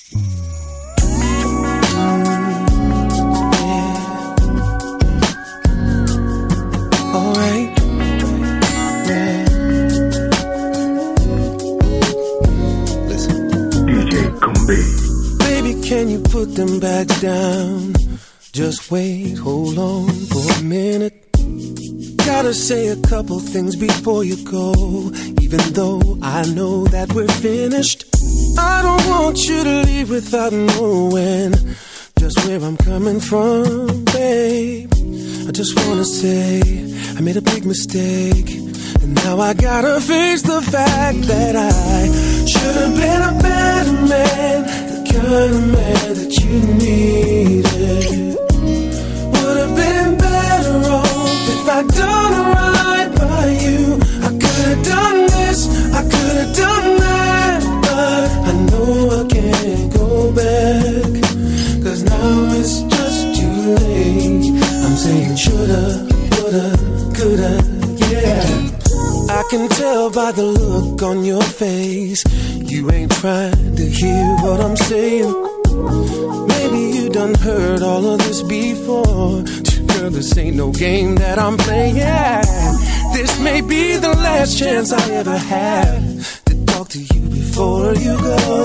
Can you put them bags down? Just wait, hold on for a minute. Gotta say a couple things before you go. Even though I know that we're finished, I don't want you to leave without knowing just where I'm coming from, babe. I just wanna say I made a big mistake, and now I gotta face the fact that I should've been a better man, kind of man that you needed. Would have been better off if I'd done right by you. I could have done this, I could have done that, but I know I can't go back, 'cause now it's just too late. I'm saying shoulda, woulda, coulda, yeah. I can tell by the look on your face, you ain't trying to hear what I'm saying. Maybe you done heard all of this before. Girl, this ain't no game that I'm playing. This may be the last chance I ever had to talk to you before you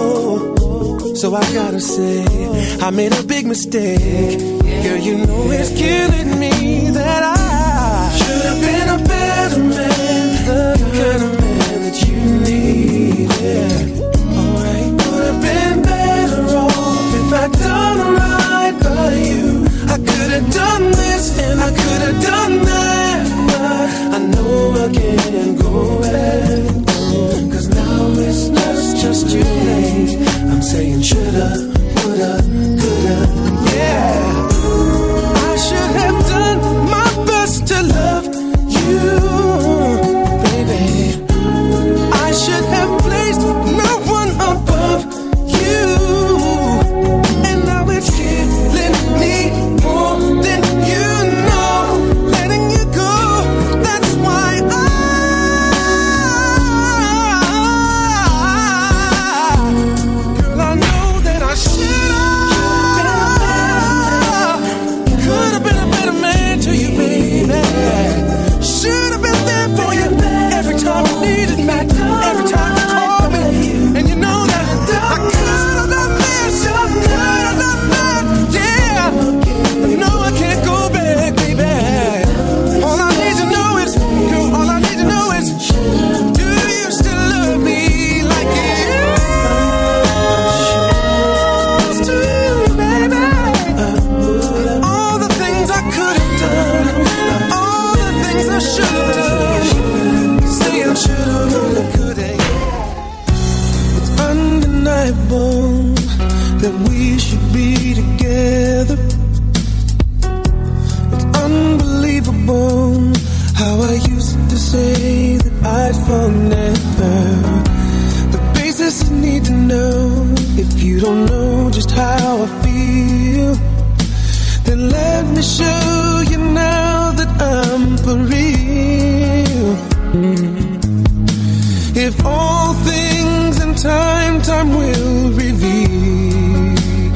go. So I gotta say, I made a big mistake. Girl, you know it's killing me that I should've been a better man, the kind of man that you needed. Alright, would have been better off if I'd done right by you. I could have done this and I could have done that, but I know I can't go back, 'cause now it's just too late. I'm saying shoulda, woulda, coulda, yeah. I should have done my best to love you, baby. I should have placed no one above you, and now it's killing me more than you know. Letting you go, that's why girl, I know that I should have, could have been a better man to you, baby. Should have been there for you every time you needed me, every time you called me, and you know that I could have done this, could have done that, yeah. You know I can't go back, baby. All I need to know is, girl, all I need to know is, do you still love me like you used to, baby? All the things I could have done, all the things I should have done, saying shoulda, woulda, coulda. It's undeniable that we should be together. It's unbelievable how I used to say that I'd fall never. The basis you need to know, if you don't know just how I feel, then let me show you now that I'm for real. If all things in time will reveal,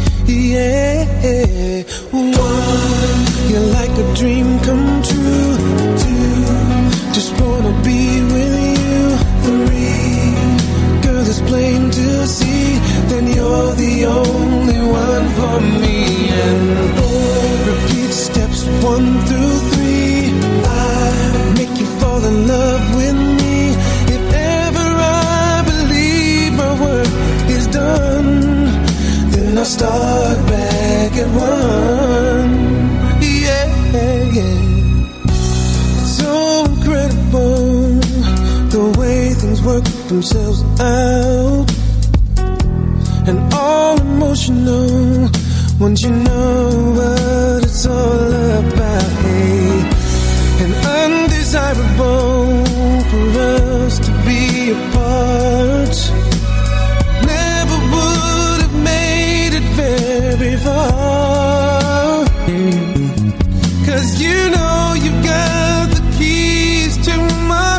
yeah. One, you're like a dream come true. Two, just wanna be with you. Three, girl, it's plain to see, then you're the only one for me. And four, repeat steps 1 through 3. 5, make you fall in love with me. If ever I believe my work is done, then I'll start back at 1. Yeah, yeah. So incredible the way things work themselves out, and all emotional once you know what it's all about. Hey, and undesirable for us to be apart. Never would have made it very far, 'cause you know you've got the keys to my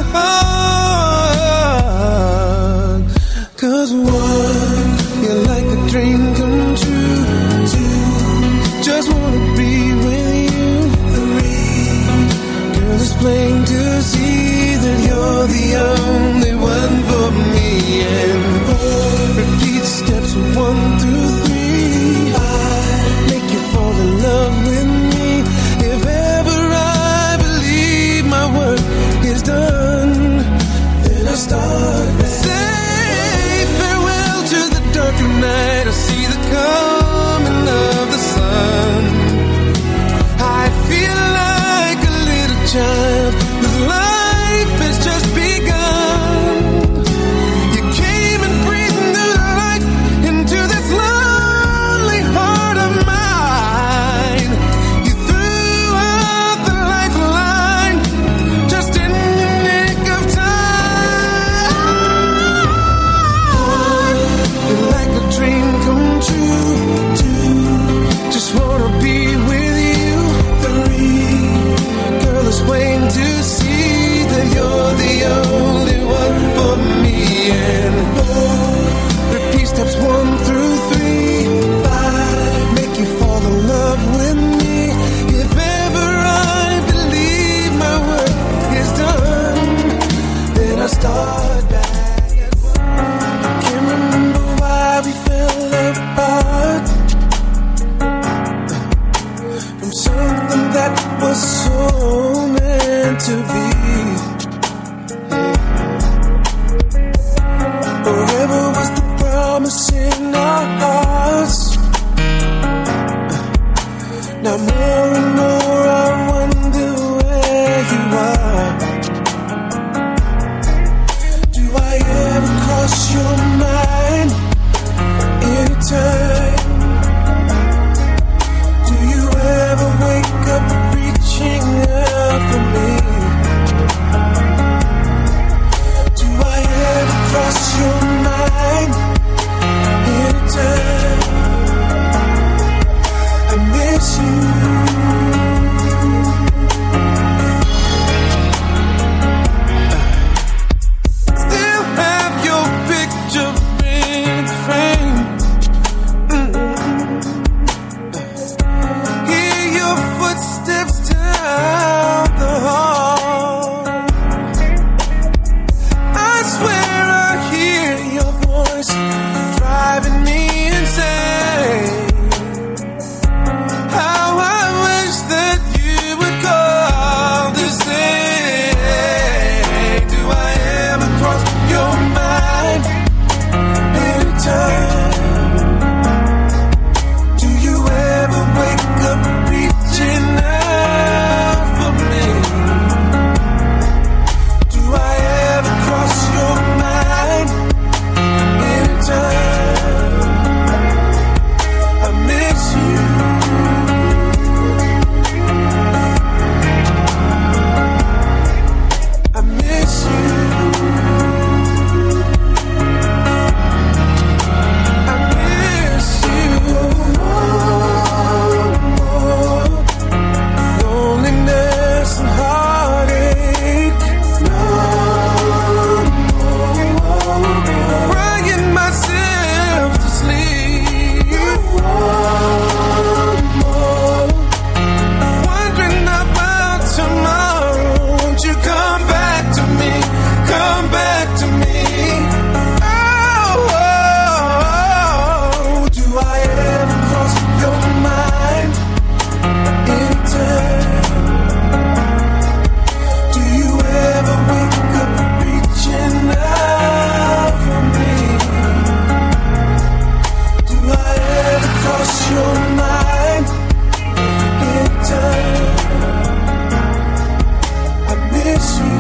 heart. 'Cause one, you're like a dream plain to see that you're the only one for me. And 4, repeat steps 1 through 3. I make you fall in love with me. If ever I believe my work is done, then I start back. Say farewell to the dark of night. I see the coming of the sun. I feel like a little child whose life has just begun. You came and breathed new life into this lonely heart of mine. You threw out the lifeline just in the nick of time. You're like a dream come true. 2, just wanna be with you. 3, girl, it's plain to see that you're the only one for me. And 4, repeat steps 1 through 3. 5, make you fall in love with me. If ever I believe my work is done, then I start back at 1. I can't remember why we fell apart from something that was so meant to be. Forever was the promise in our hearts. Now more and more I wonder where you are. Do I ever cross your mind anytime? Do you ever wake up reaching out for me? Do I ever cross your mind anytime? I miss you. Still have your picture in the frame. Hear your footsteps down the hall. I swear I hear your voice driving me insane. How I wish that you would call to say, do I ever cross your mind anytime? Do you ever wake up reaching out for me? Do I ever cross your mind anytime? I miss you. I miss you. I miss you. Loneliness and heartache. Crying myself to sleep. Wondering about tomorrow. Won't you come back to me? Come back to me. Oh, do I ever cross your mind anytime? Do you ever wake up reaching out for me? Do I ever cross your mind anytime? I miss you.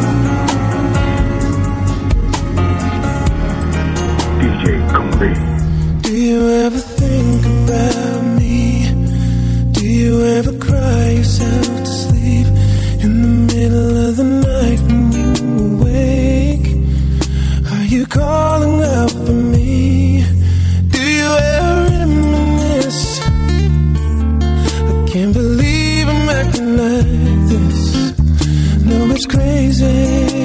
DJ Kumbi. Do you ever think about me? Do you ever cry yourself to sleep in the middle of the night when you awake? Are you calling out for me? Do you ever reminisce? I can't believe I'm acting like this. No, it's crazy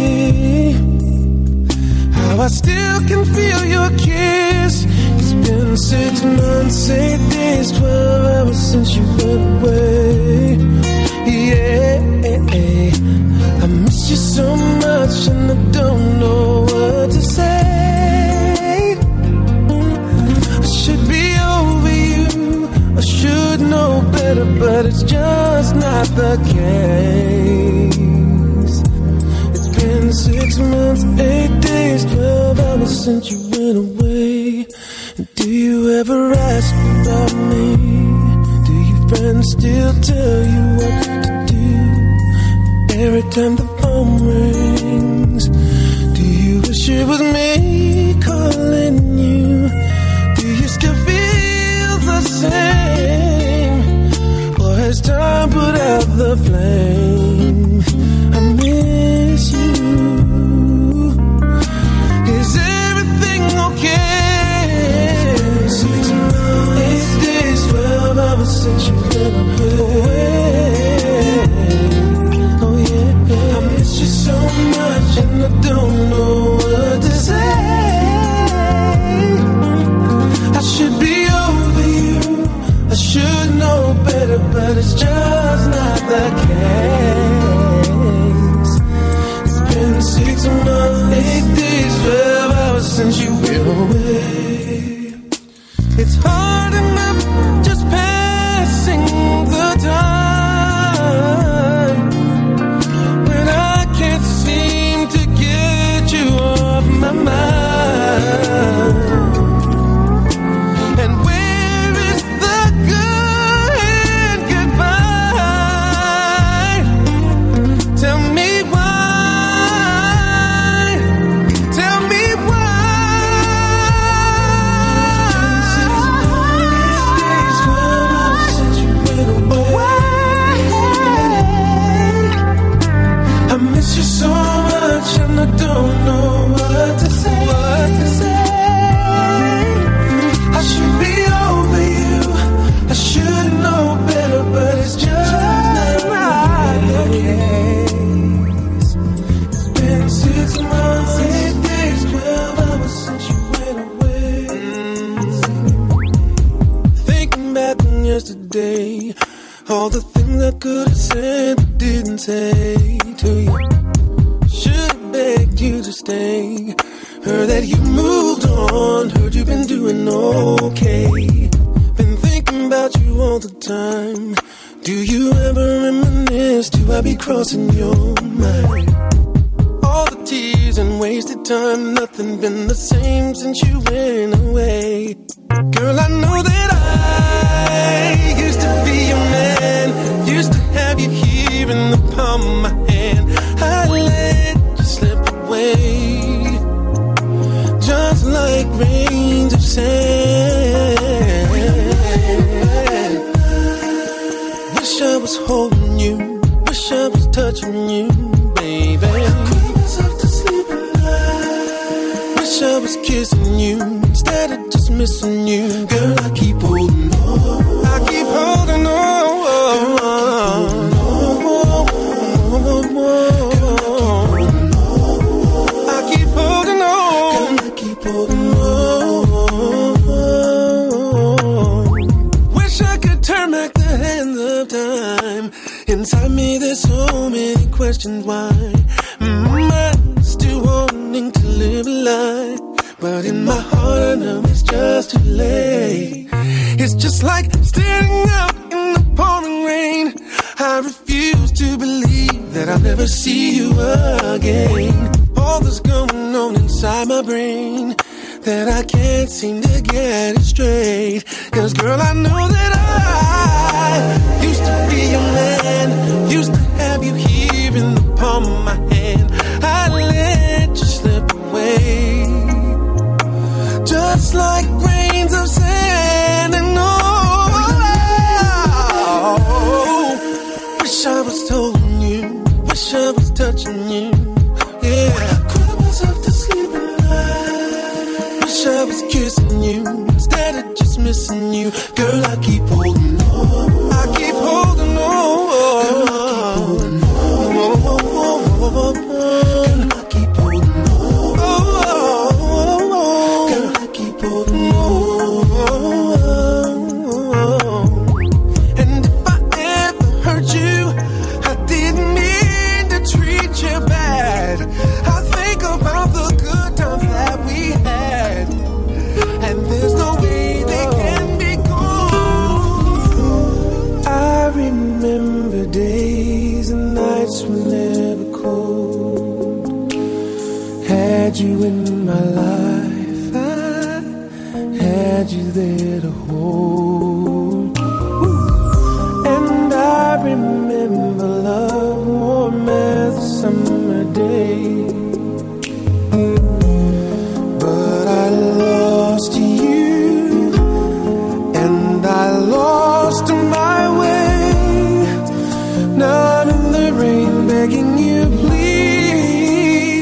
how I still can feel your kiss. It's been 6 months, 8 days, 12 hours since you went away. Yeah, I but it's just not the case. It's been 6 months, 8 days, 12 hours since you went away. Do you ever ask about me? Do your friends still tell you what to do? Every time the phone rings, do you wish it was me calling you? Do you still feel the same? Or has time put out the flame? I miss you. Is everything okay? 6 months, 8 days, 12 hours since you went away. Oh yeah, I miss you so much and I don't know what to say. I should be over you, I should know better, but it's just not the case. It's been 6 months, 8 days, 12 hours since you went away. It's hard enough just passing the time when I can't seem to get you off my mind. And where is the good goodbye? Tell me why. Tell me why. I miss you so much and I don't know what to say. I should be over you, I should know better, but it's just not the case. It's been 6 months, 8 days, 12 hours since you went away. Thinking back on yesterday, all the things I could have said but didn't say to you. Should've begged you to stay. Heard that you moved on, heard you've been doing okay. Been thinking about you all the time. Do you ever reminisce? Do I be crossing your mind? All the tears and wasted time, nothing been the same since you went away. Girl, I know that I used to be your man, used to have you here in the palm of my hand. I let you slip away, just like grains of sand. Wish I was holding you, wish I was touching you, baby. I cry myself to sleep at night. Wish I was kissing you instead of just missing you. Girl, I keep holding on, I keep holding on. Inside me there's so many questions why. I'm still wanting to live a lie, but in my heart I know it's just too late. It's just like staring out in the pouring rain. I refuse to believe that I'll never see you again. All that's going on inside my brain that I can't seem to get it straight. Cause girl, I know that I used to be your man, used to have you here in the palm of my hand. I let you slip away, just like grains of sand. And wish I was holding you, wish I was touching you. Yeah, I cry myself to sleep at night. Wish I was kissing you instead of just missing you. Girl, I keep holding on, I keep holding on. Girl, I keep holding on. Girl, I keep holding on. And if I ever hurt you, I didn't mean to treat you bad. I think about the good times that we had, and there's no way they can be gone. I remember there to hold. And I remember love warm as a summer day. But I lost you, and I lost my way. Now I'm in the rain begging you, please,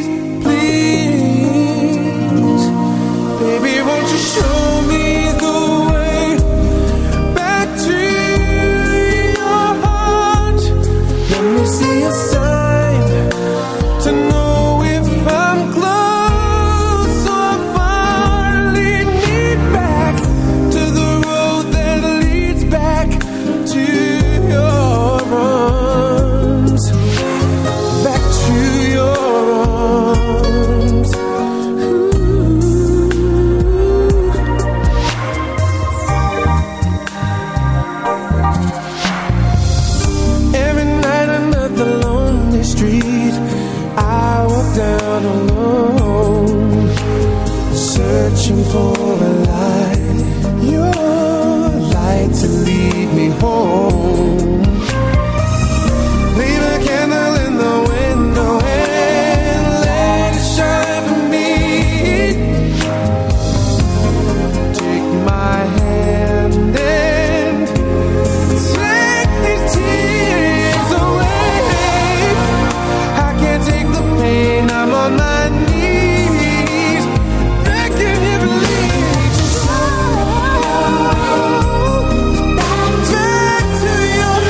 please, baby, won't you show me the way back to your heart? Let me see a sign to know if I'm close or far. Lead me back to the road that leads back to your arms. Back to your arms. Every night another lonely street, I walk down alone, searching for a light, your light to lead me home. Leave a candle in the window and let it shine for me. Take my hand and take these tears away. I can't take the pain, I'm on my knees, begging you please. Back to your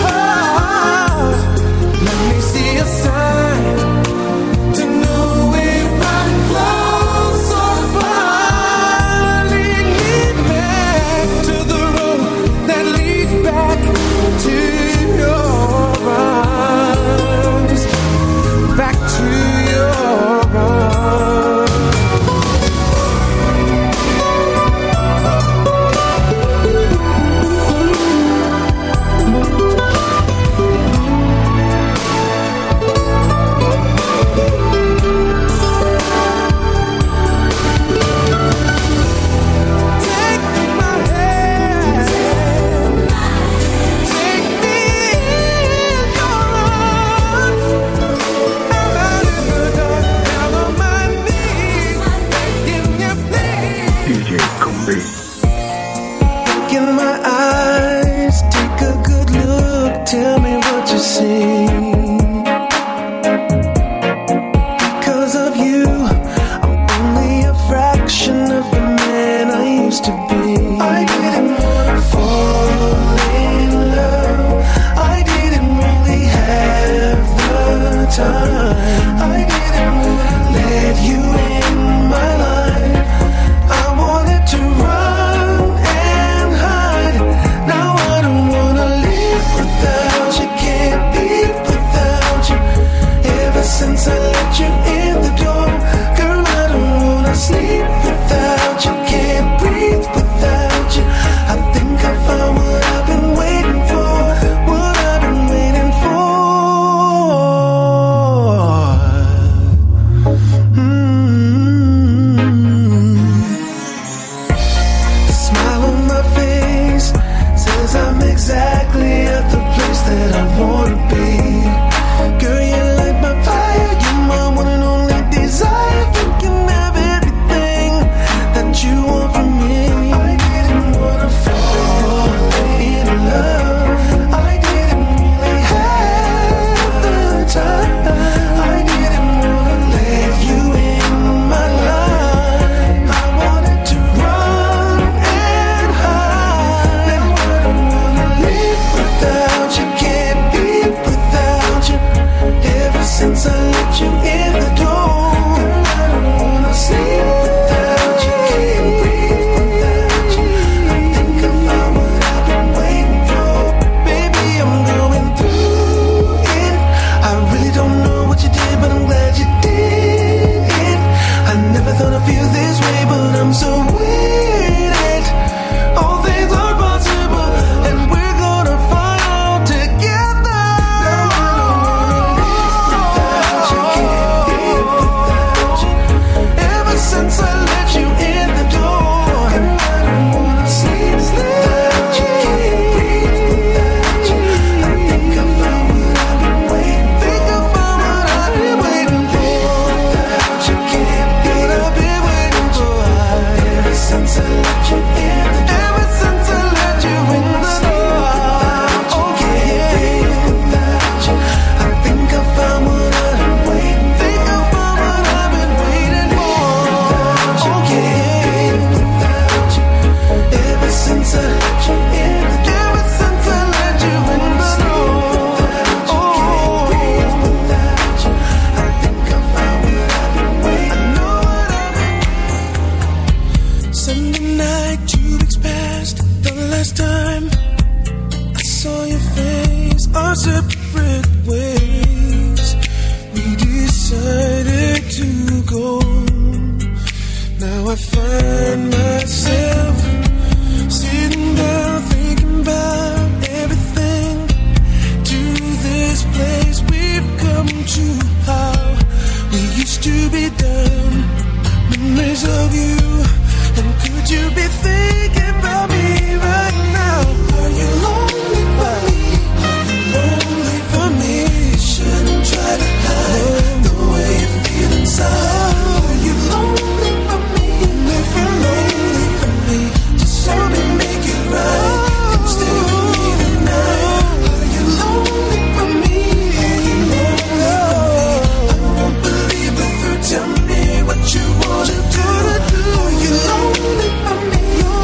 Sunday night, 2 weeks past the last time I saw your face. Our separate ways, we decided to go. Now I find myself sitting down thinking about everything. To this place we've come to, how we used to be down. Memories of you, and could you be thinking about me right now? Are you lonely for me? Are you lonely for me? You shouldn't try to hide the way you feel inside. Are you lonely for me? If you're lonely for me, just let me make it right. Come stay with me tonight. Are you lonely for me? Are you lonely for me? I won't believe it through. Tell me what you wanna do. Are you lonely for me?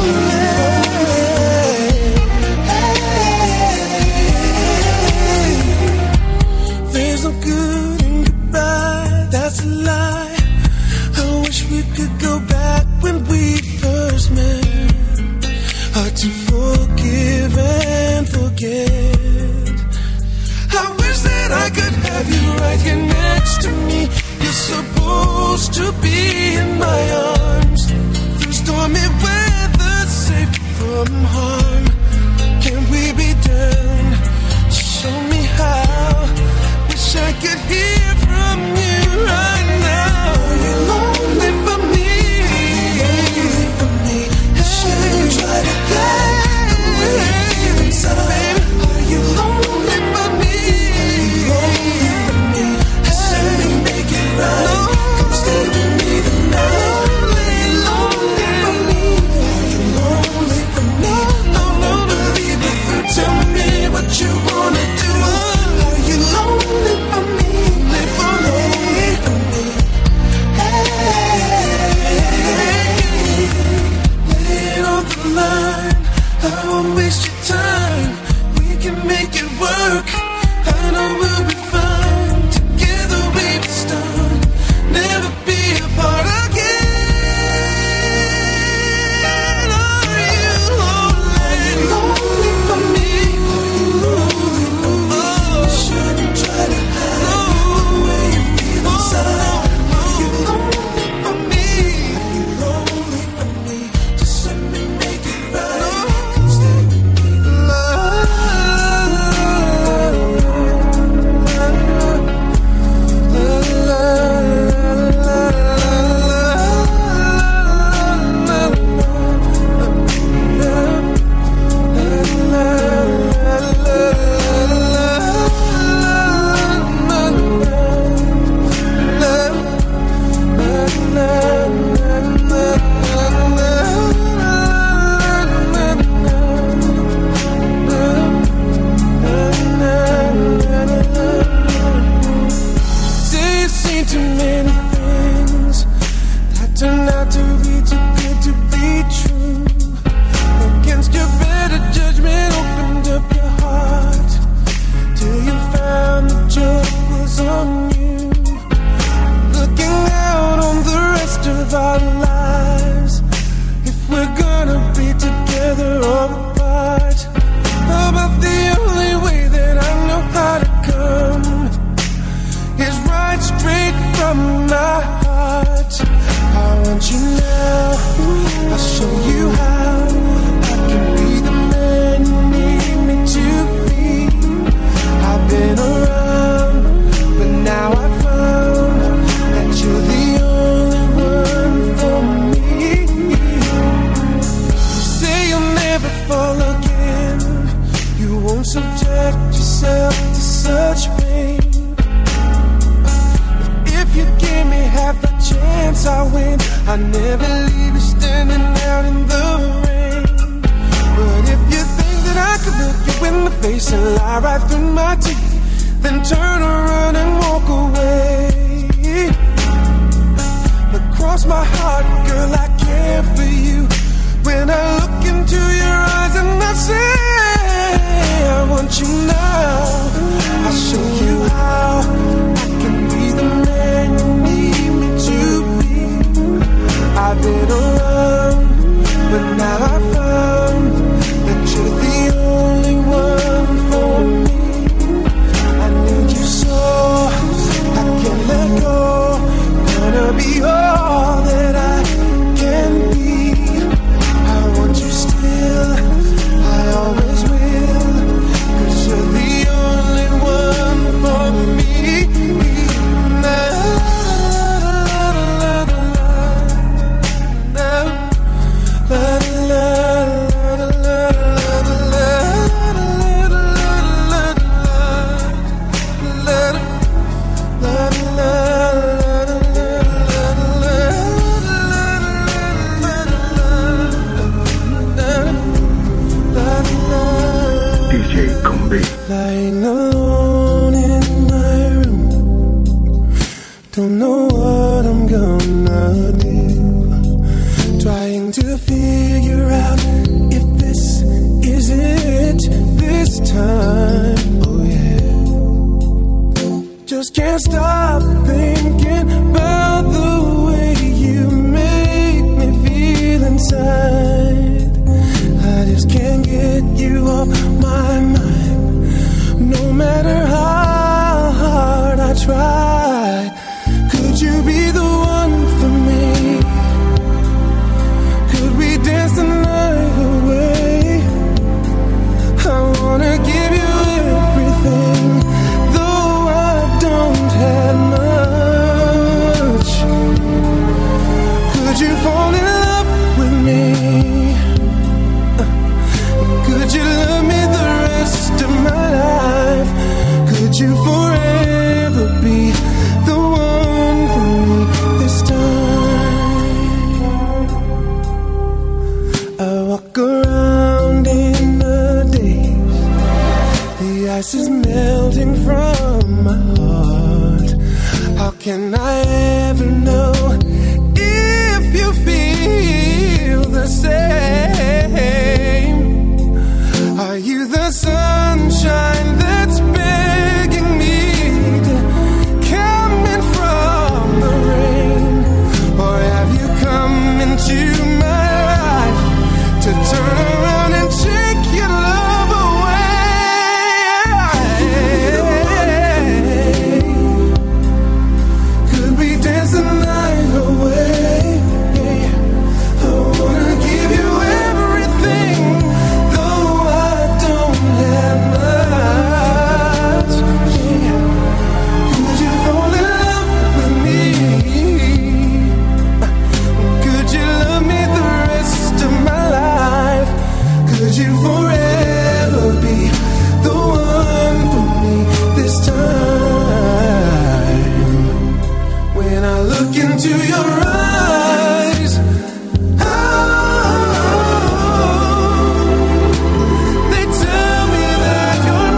There's no good in goodbye, that's a lie. I wish we could go back when we first met. Hard to forgive and forget. I wish that I could have you right here next to me. You're supposed to be in my arms through stormy weather, safe from harm. Can we be done? Show me how. Wish I could hear from you right now. Are you lonely for me? Lonely for me. You shouldn't try to hide the way you feel inside. Are you lonely for me? Lonely for me. Just let me make it right. Come stay with me tonight. Lonely for me. Are you lonely for me? I won't believe it. Tell me what you wanna do. Are you lonely for me? Lonely for me. Hey, lay it on the line. I won't waste your time. We can make it work. I know we'll be fine. Together we'll be stunned. Never be apart again. Are you lonely for me? Are you lonely for me? You shouldn't try to hide the way you feel inside. Are you lonely for me? Are you lonely for me? Just let me make it right. Come stay with me. Say you've seen too many things that turn out to be too good to be true. Against your better judgment, opened up your heart till you found the joke was on you. Looking out on the rest of our lives, if we're gonna be together or apart. How about the only way that I know how to come is right straight from my heart. I want you now, I'll show you how. I can be the man you need me to be. I've been around, but now I found that you're the only one for me. You say you'll never fall again. You won't subject yourself to such pain. If you give me half a chance, I win. I never leave you standing out in the rain. But if you think that I could look you in the face and lie right through my teeth, then turn around and walk away. But cross my heart, girl, I care for you. When I look into your eyes and I say I want you now, I'll show you how. I can be the man you need me to be. I've been around, trying to figure out if this is it this time. Oh yeah. Just can't stop thinking about the way you make me feel inside. I just can't get you off my mind, no matter how hard I try. Could you be the one for me? Could we dance the night away? I wanna give you everything, though I don't have much. Could you fall in love with me? Could you love me the rest of my life? Could you forever be the one for me this time? I walk around in the daze, the ice is melting from my heart. How can I ever know if you feel the same? Are you the sunshine that's begging me to come in from the rain? Or have you come into my life to turn around and take your love away? Could we dance the night away? I wanna give you everything, though I don't have much. Could you fall in love with me? Could you love me the rest of my life? Could you forever be the one for me this time? When I look into your eyes, they tell me that you're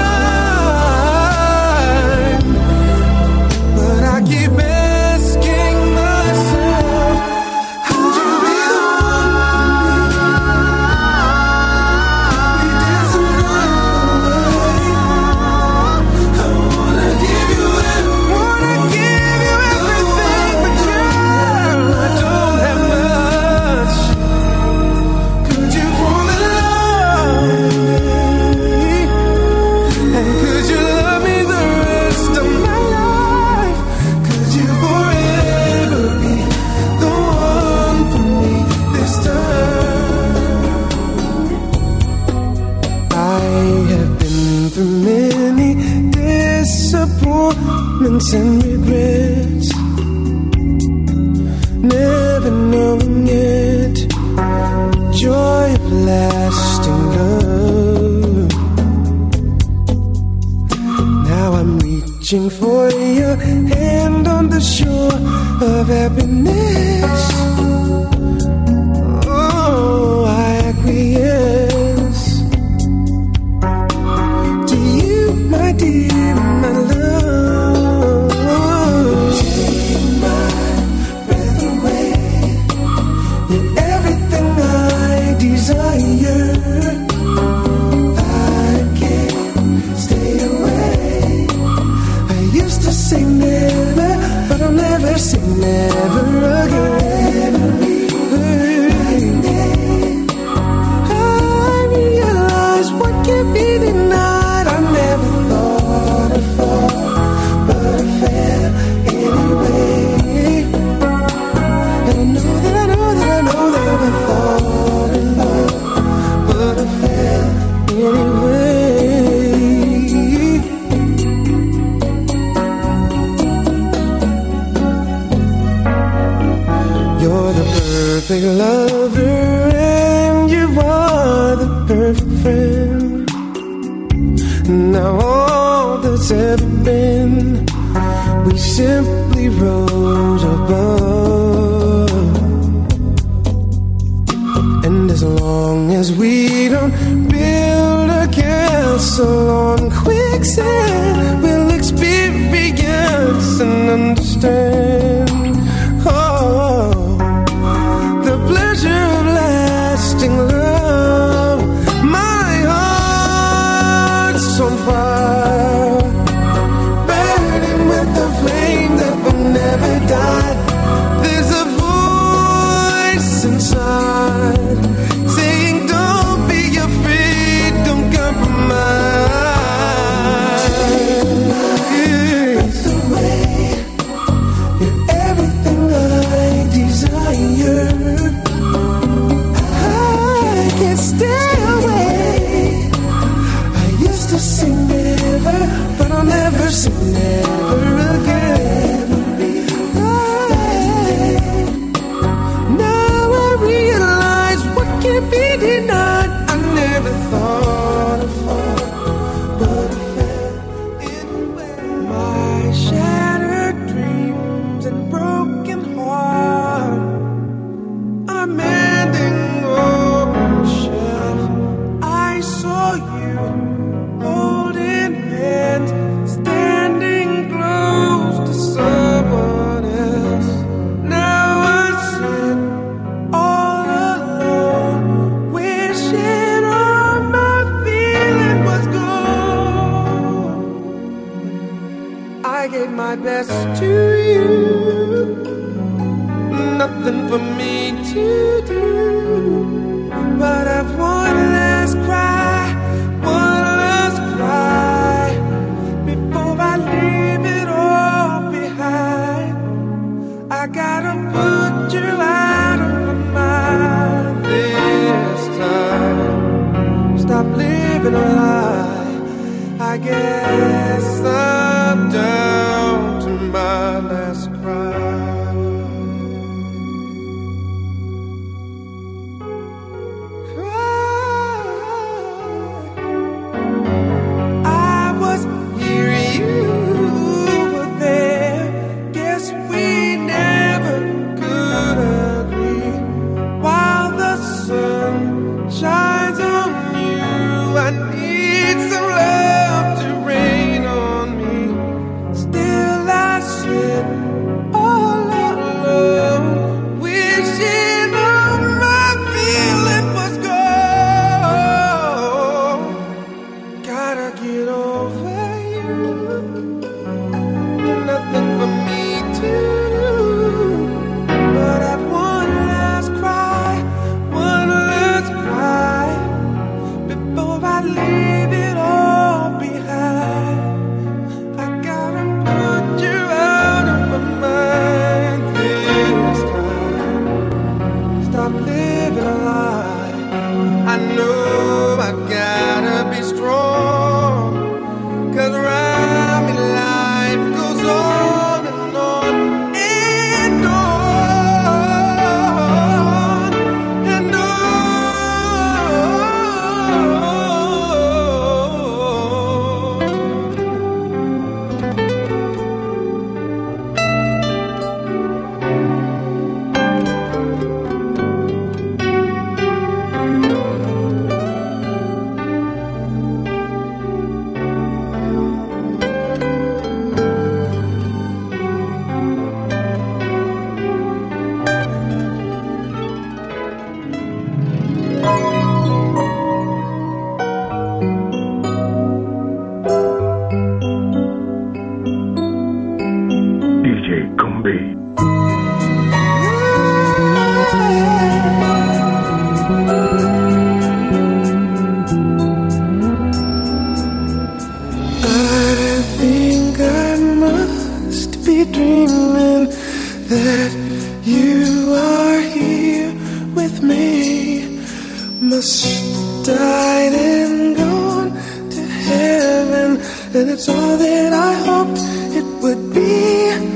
mine, but I keep asking myself, could you be the one for me? We dance the night away. I wanna give you everything, but girl, I don't have much. Could you fall in love with me? And could you love me the rest of my life? Could you forever be the one for me this time? I have been through many disappointments and regrets, never knowing yet joy of lasting love. Now I'm reaching for your hand on the shore of happiness. Oh, I acquiesce to you, my dear, my love. Take my breath away, you're everything I desire. I can't stay away. I used to say never, but I'll never say never again. I realize what can't be denied. I never thought I'd fall, but I fell anyway. And I know that I know that I know that I thought in love, but I fell anyway. You're the perfect lover, and you are the perfect friend. Now all that's ever been, we simply rose above. And as long as we don't build a castle on quicksand, we'll experience and understand. Oh, the pleasure heart, saying don't be afraid, don't compromise. Yes. You're everything I desire. I can't stay away. I used to say never, but I'll never say never again. Now I realize what can't be denied. I never thought of fall, but I fell anyway. My shattered dreams and broken heart are mending over the shelf. I saw you holding hands, standing close to someone else. Now I sit all alone, wishing all my feeling was gone. I gave my best to you, nothing for me to do, but I've one last cry, one last cry, before I leave it all behind. I gotta put you out of my mind this time. Stop living a lie. I guess I'm down to my last cry. I was here, you were there. Guess we never could agree. While the sun shines on you, I need some love to rain on me. Still I sit all alone, wishing all my feeling was gone. Gotta get over you, nothing for me to do, but I've one last cry, one last cry, before I leave it all behind. I gotta put you out of my mind this time. Stop living a lie. I know I gotta be strong, 'cause around me life goes on and on and on and DJ Combi. I think I must be dreaming that you are here with me. Must died and gone to heaven, and it's all that I hoped it would be.